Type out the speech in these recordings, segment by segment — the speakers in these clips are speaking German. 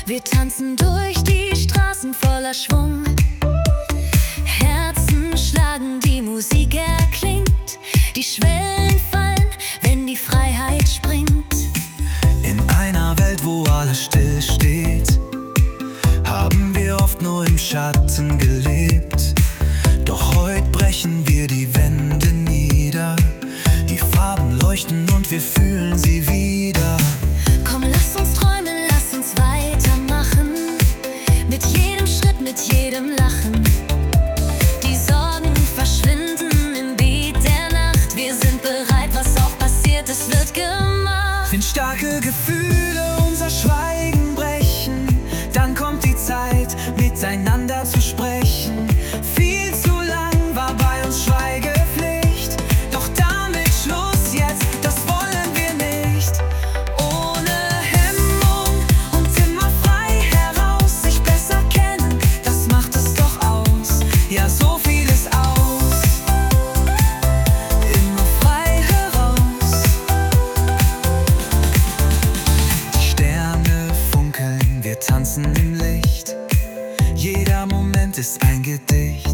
Wir tanzen durch die Straßen voller Schwung. Herzen schlagen, die Musik erklingt. Die Schwellen fallen, wenn die Freiheit springt. In einer Welt, wo alles still steht, haben wir oft nur im Schatten gelebt. Doch heute brechen wir die Wände nieder. Die Farben leuchten und wir fühlen sie wieder. Komm, lass uns träumen, lass uns weitermachen. Mit jedem Schritt, mit jedem Lachen. Die Sorgen verschwinden im Beat der Nacht. Wir sind bereit, was auch passiert, es wird gemacht. Wenn starke Gefühle unser Schweigen brechen, dann kommt die Zeit, miteinander zu sprechen. Viel zu lang war bei uns Schweigepflicht, doch damit Schluss jetzt, das wollen wir nicht. Ohne Hemmung und immer frei heraus, sich besser kennen, das macht es doch aus. Ja, so vieles aus. Immer frei heraus. Die Sterne funkeln, wir tanzen im Licht. Jeder Moment ist ein Gedicht.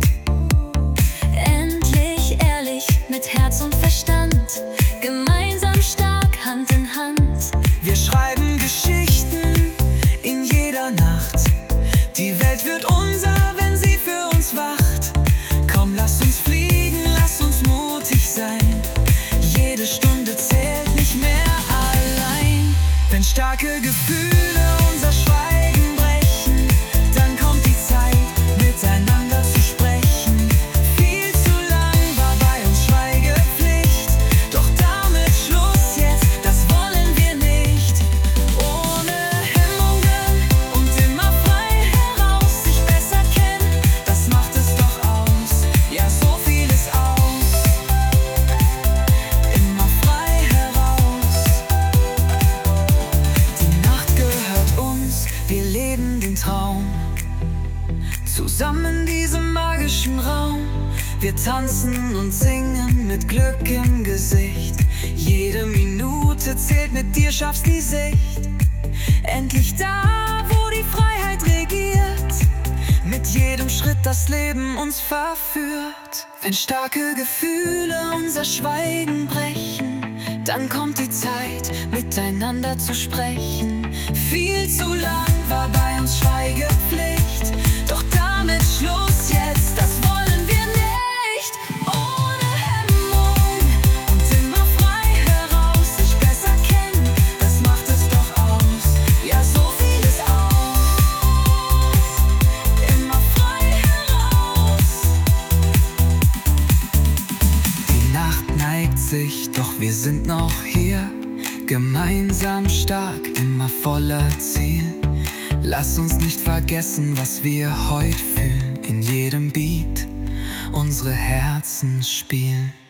Endlich ehrlich, mit Herz und Verstand. Gemeinsam stark, Hand in Hand. Wir schreiben Geschichten in jeder Nacht. Die Welt wird unser, wenn sie für uns wacht. Komm, lass uns fliegen, lass uns mutig sein. Jede Stunde zählt nicht mehr allein. Wenn starke Gefühle unser Schweigen brechen, dann kommt die Zeit, miteinander zu sprechen. Viel zu lang war bei uns Schweigepflicht, doch damit Schluss jetzt, das wollen wir nicht. Ohne Hemmungen und immer frei heraus, sich besser kennen, das macht es doch aus. Ja, so vieles aus. Immer frei heraus. Die Nacht gehört uns, wir leben den Traum. Zusammen in diesem magischen Raum. Wir tanzen und singen mit Glück im Gesicht. Jede Minute zählt, mit dir schaffst die Sicht. Endlich da, wo die Freiheit regiert. Mit jedem Schritt das Leben uns verführt. Wenn starke Gefühle unser Schweigen brechen, dann kommt die Zeit, miteinander zu sprechen. Viel zu lang war bei uns Schweigepflicht, doch damit Schluss jetzt, das wollen wir nicht. Ohne Hemmung und immer frei heraus, sich besser kennen, das macht es doch aus. Ja, so vieles aus. Immer frei heraus. Die Nacht neigt sich, doch wir sind noch hier. Gemeinsam stark, immer voller Ziel. Lass uns nicht vergessen, was wir heute fühlen. In jedem Beat unsere Herzen spielen.